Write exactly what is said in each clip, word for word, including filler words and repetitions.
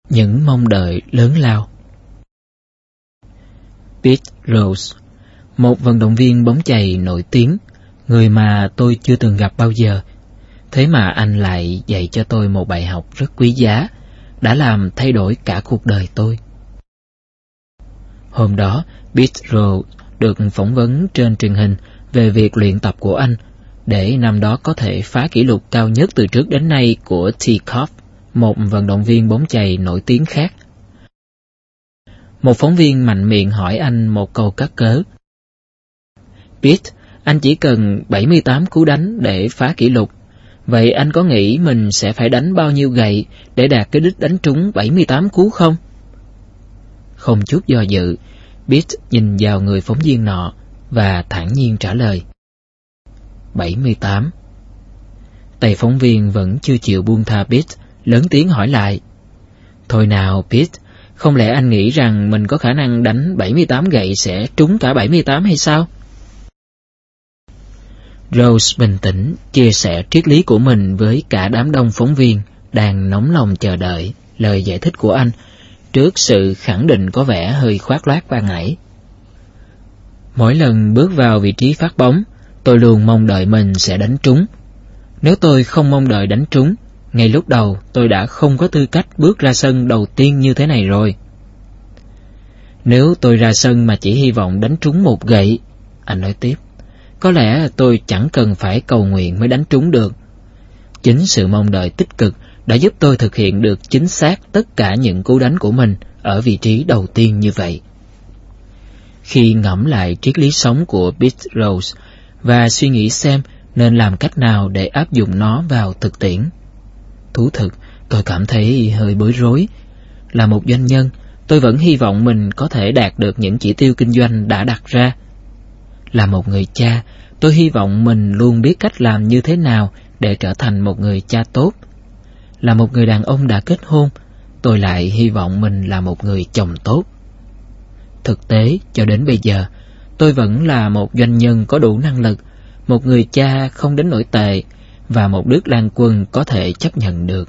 Những mong đợi lớn lao. Pete Rose, một vận động viên bóng chày nổi tiếng, người mà tôi chưa từng gặp bao giờ. Thế mà anh lại dạy cho tôi một bài học rất quý giá, đã làm thay đổi cả cuộc đời tôi. Hôm đó, Pete Rose được phỏng vấn trên truyền hình về việc luyện tập của anh, để năm đó có thể phá kỷ lục cao nhất từ trước đến nay của Tikoff, một vận động viên bóng chày nổi tiếng khác. Một phóng viên mạnh miệng hỏi anh một câu cắt cớ. Pete, anh chỉ cần bảy mươi tám cú đánh để phá kỷ lục. Vậy anh có nghĩ mình sẽ phải đánh bao nhiêu gậy để đạt cái đích đánh trúng bảy mươi tám cú không? Không chút do dự, Pete nhìn vào người phóng viên nọ và thản nhiên trả lời. bảy mươi tám. Tay phóng viên vẫn chưa chịu buông tha Pete, lớn tiếng hỏi lại. Thôi nào Pete, không lẽ anh nghĩ rằng mình có khả năng đánh bảy mươi tám gậy sẽ trúng cả bảy mươi tám hay sao? Rose bình tĩnh chia sẻ triết lý của mình với cả đám đông phóng viên đang nóng lòng chờ đợi lời giải thích của anh trước sự khẳng định có vẻ hơi khoác lác ban nãy. Mỗi lần bước vào vị trí phát bóng, tôi luôn mong đợi mình sẽ đánh trúng. Nếu tôi không mong đợi đánh trúng, ngay lúc đầu tôi đã không có tư cách bước ra sân đầu tiên như thế này rồi. Nếu tôi ra sân mà chỉ hy vọng đánh trúng một gậy, anh nói tiếp, có lẽ tôi chẳng cần phải cầu nguyện mới đánh trúng được. Chính sự mong đợi tích cực đã giúp tôi thực hiện được chính xác tất cả những cú đánh của mình ở vị trí đầu tiên như vậy. Khi ngẫm lại triết lý sống của Pete Rose và suy nghĩ xem nên làm cách nào để áp dụng nó vào thực tiễn, thú thực tôi cảm thấy hơi bối rối. Là một doanh nhân, tôi vẫn hy vọng mình có thể đạt được những chỉ tiêu kinh doanh đã đặt ra. Là một người cha, tôi hy vọng mình luôn biết cách làm như thế nào để trở thành một người cha tốt. Là một người đàn ông đã kết hôn, tôi lại hy vọng mình là một người chồng tốt. Thực tế, cho đến bây giờ, tôi vẫn là một doanh nhân có đủ năng lực, một người cha không đến nỗi tệ, và một đứa lang quân có thể chấp nhận được.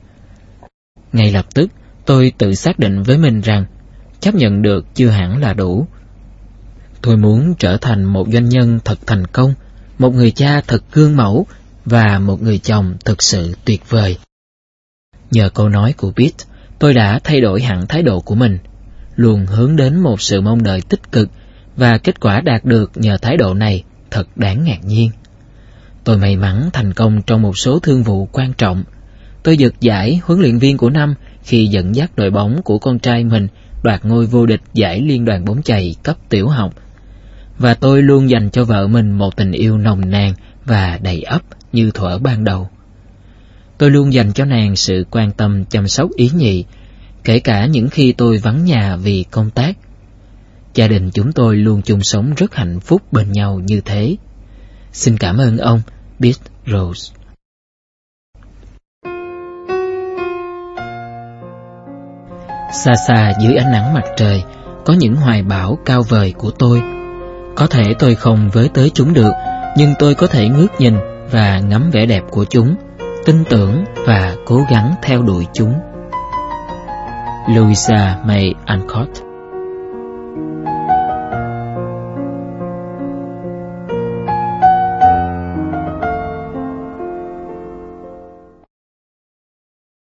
Ngay lập tức, tôi tự xác định với mình rằng chấp nhận được chưa hẳn là đủ. Tôi muốn trở thành một doanh nhân thật thành công, một người cha thật gương mẫu và một người chồng thực sự tuyệt vời. Nhờ câu nói của Pete, tôi đã thay đổi hẳn thái độ của mình, luôn hướng đến một sự mong đợi tích cực, và kết quả đạt được nhờ thái độ này thật đáng ngạc nhiên. Tôi may mắn thành công trong một số thương vụ quan trọng. Tôi giật giải huấn luyện viên của năm khi dẫn dắt đội bóng của con trai mình đoạt ngôi vô địch giải liên đoàn bóng chày cấp tiểu học. Và tôi luôn dành cho vợ mình một tình yêu nồng nàn và đầy ắp như thuở ban đầu. Tôi luôn dành cho nàng sự quan tâm chăm sóc ý nhị, kể cả những khi tôi vắng nhà vì công tác. Gia đình chúng tôi luôn chung sống rất hạnh phúc bên nhau như thế. Xin cảm ơn ông, Pete Rose. Xa xa dưới ánh nắng mặt trời, có những hoài bão cao vời của tôi. Có thể tôi không với tới chúng được, nhưng tôi có thể ngước nhìn và ngắm vẻ đẹp của chúng, tin tưởng và cố gắng theo đuổi chúng. Louisa May Alcott.